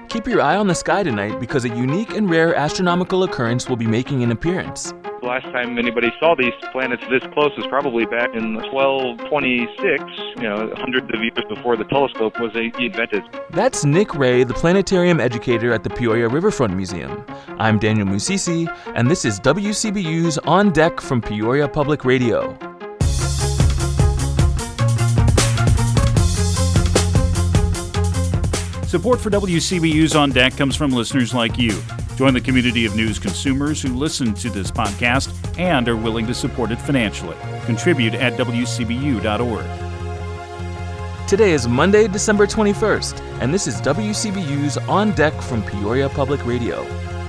Keep your eye on the sky tonight because a unique and rare astronomical occurrence will be making an appearance. The last time anybody saw these planets this close was probably back in 1226, hundreds of years before the telescope was invented. That's Nick Ray, the planetarium educator at the Peoria Riverfront Museum. I'm Daniel Musisi, and this is WCBU's On Deck from Peoria Public Radio. Support for WCBU's On Deck comes from listeners like you. Join the community of news consumers who listen to this podcast and are willing to support it financially. Contribute at WCBU.org. Today is Monday, December 21st, and this is WCBU's On Deck from Peoria Public Radio.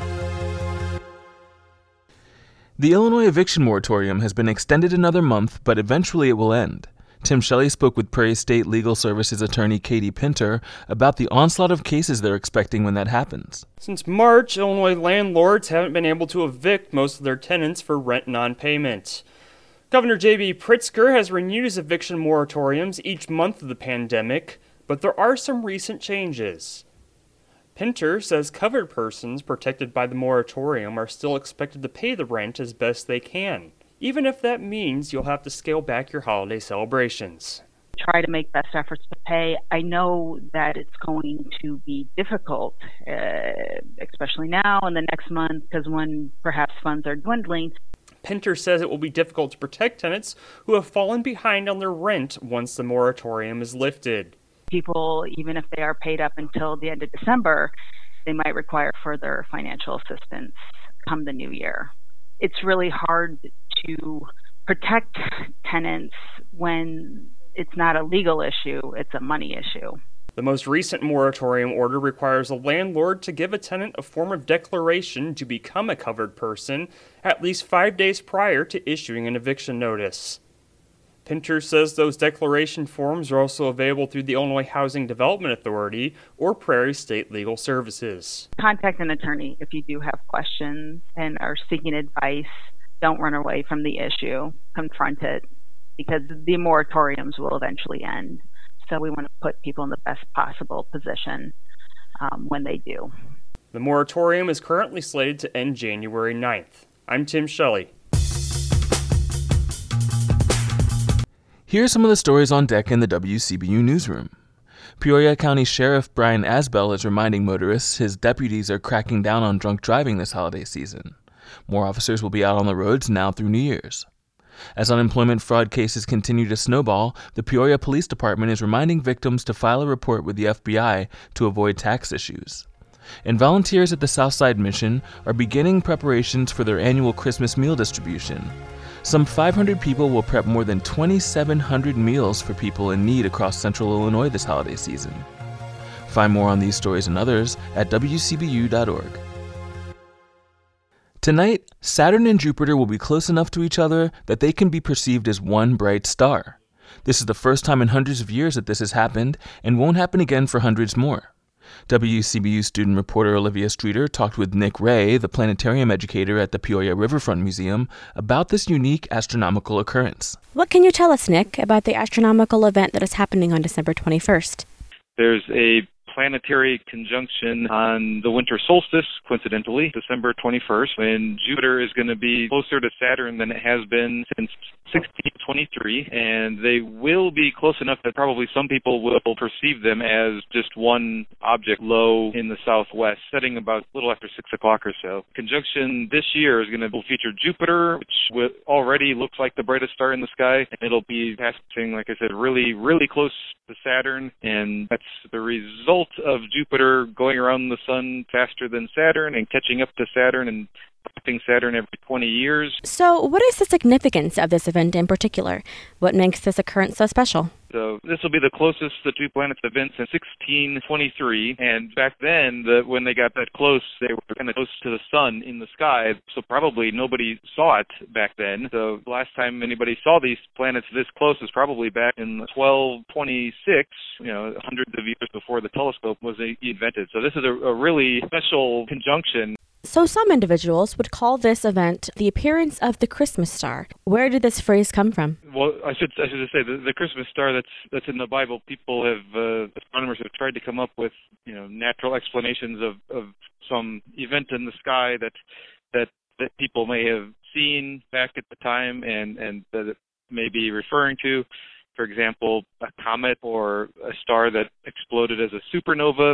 The Illinois eviction moratorium has been extended another month, but eventually it will end. Tim Shelley spoke with Prairie State Legal Services attorney Katie Pinter about the onslaught of cases they're expecting when that happens. Since March, Illinois landlords haven't been able to evict most of their tenants for rent non-payment. Governor J.B. Pritzker has renewed his eviction moratoriums each month of the pandemic, but there are some recent changes. Pinter says covered persons protected by the moratorium are still expected to pay the rent as best they can, even if that means you'll have to scale back your holiday celebrations. Try to make best efforts to pay. I know that it's going to be difficult, especially now and the next month, because when perhaps funds are dwindling. Pinter says it will be difficult to protect tenants who have fallen behind on their rent once the moratorium is lifted. People, even if they are paid up until the end of December, they might require further financial assistance come the new year. It's really hard to protect tenants when it's not a legal issue, it's a money issue. The most recent moratorium order requires a landlord to give a tenant a form of declaration to become a covered person at least 5 days prior to issuing an eviction notice. Pinter says those declaration forms are also available through the Illinois Housing Development Authority or Prairie State Legal Services. Contact an attorney if you do have questions and are seeking advice. Don't run away from the issue. Confront it, because the moratoriums will eventually end. So we want to put people in the best possible position when they do. The moratorium is currently slated to end January 9th. I'm Tim Shelley. Here are some of the stories on deck in the WCBU newsroom. Peoria County Sheriff Brian Asbell is reminding motorists his deputies are cracking down on drunk driving this holiday season. More officers will be out on the roads now through New Year's. As unemployment fraud cases continue to snowball, the Peoria Police Department is reminding victims to file a report with the FBI to avoid tax issues. And volunteers at the Southside Mission are beginning preparations for their annual Christmas meal distribution. Some 500 people will prep more than 2,700 meals for people in need across central Illinois this holiday season. Find more on these stories and others at WCBU.org. Tonight, Saturn and Jupiter will be close enough to each other that they can be perceived as one bright star. This is the first time in hundreds of years that this has happened and won't happen again for hundreds more. WCBU student reporter Olivia Streeter talked with Nick Ray, the planetarium educator at the Peoria Riverfront Museum, about this unique astronomical occurrence. What can you tell us, Nick, about the astronomical event that is happening on December 21st? There's a planetary conjunction on the winter solstice, coincidentally, December 21st, when Jupiter is going to be closer to Saturn than it has been since 1623, and they will be close enough that probably some people will perceive them as just one object low in the southwest, setting about a little after 6 o'clock or so. Conjunction this year is going to feature Jupiter, which already looks like the brightest star in the sky. It'll be passing, like I said, really, really close to Saturn, and that's the result of Jupiter going around the sun faster than Saturn and catching up to Saturn and passing Saturn every 20 years. So what is the significance of this event in particular? What makes this occurrence so special? So this will be the closest the two planets have been since 1623, and back then, when they got that close, they were kind of close to the sun in the sky, so probably nobody saw it back then. So the last time anybody saw these planets this close was probably back in 1226, hundreds of years before the telescope was invented. So this is a really special conjunction. So some individuals would call this event the appearance of the Christmas star. Where did this phrase come from? Well, I should say the Christmas star that's in the Bible. People astronomers have tried to come up with natural explanations of some event in the sky that people may have seen back at the time and that it may be referring to. For example, a comet or a star that exploded as a supernova,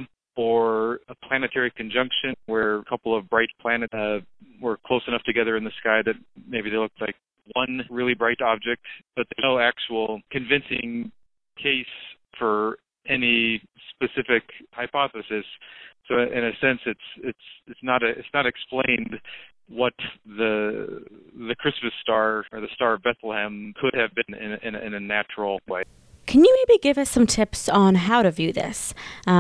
or a planetary conjunction where a couple of bright planets were close enough together in the sky that maybe they looked like one really bright object, but there's no actual convincing case for any specific hypothesis. So in a sense, it's not explained what the Christmas star or the Star of Bethlehem could have been in a natural way. Can you maybe give us some tips on how to view this?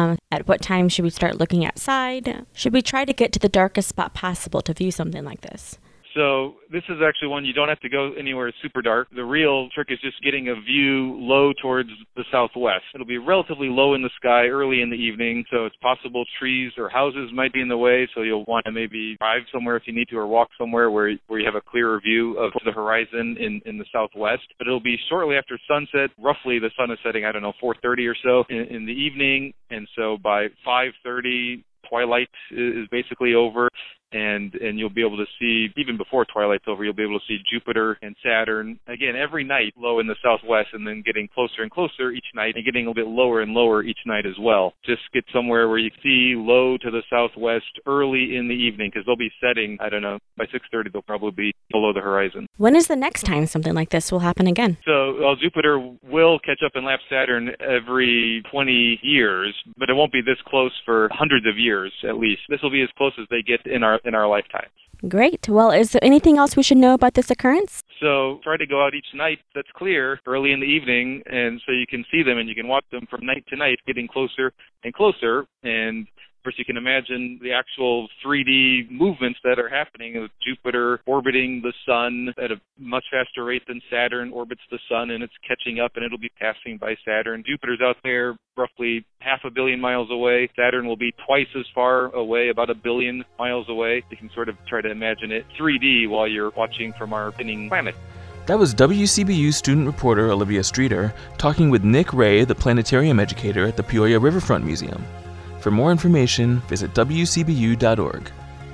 At what time should we start looking outside? Should we try to get to the darkest spot possible to view something like this? So this is actually one you don't have to go anywhere super dark. The real trick is just getting a view low towards the southwest. It'll be relatively low in the sky early in the evening, so it's possible trees or houses might be in the way, so you'll want to maybe drive somewhere if you need to or walk somewhere where you have a clearer view of the horizon in the southwest. But it'll be shortly after sunset. Roughly the sun is setting, 4:30 or so in the evening, and so by 5:30, twilight is basically over, and you'll be able to see, even before twilight's over, you'll be able to see Jupiter and Saturn, again, every night low in the southwest, and then getting closer and closer each night, and getting a little bit lower and lower each night as well. Just get somewhere where you see low to the southwest early in the evening, because they'll be setting, by 6:30 they'll probably be below the horizon. When is the next time something like this will happen again? So Jupiter will catch up and lap Saturn every 20 years, but it won't be this close for hundreds of years at least. This will be as close as they get in our lifetimes. Great. Well, is there anything else we should know about this occurrence? So try to go out each night that's clear early in the evening, and so you can see them and you can watch them from night to night getting closer and closer. And of course, you can imagine the actual 3D movements that are happening of Jupiter orbiting the sun at a much faster rate than Saturn orbits the sun, and it's catching up and it'll be passing by Saturn. Jupiter's out there roughly 500 million miles away. Saturn will be twice as far away, about 1 billion miles away. You can sort of try to imagine it 3D while you're watching from our spinning planet. That was WCBU student reporter Olivia Streeter talking with Nick Ray, the planetarium educator at the Peoria Riverfront Museum. For more information, visit wcbu.org.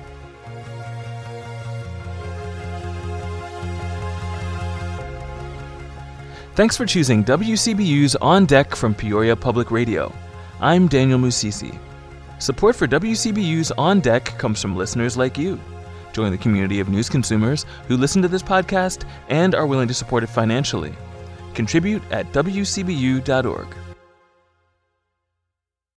Thanks for choosing WCBU's On Deck from Peoria Public Radio. I'm Daniel Musisi. Support for WCBU's On Deck comes from listeners like you. Join the community of news consumers who listen to this podcast and are willing to support it financially. Contribute at wcbu.org.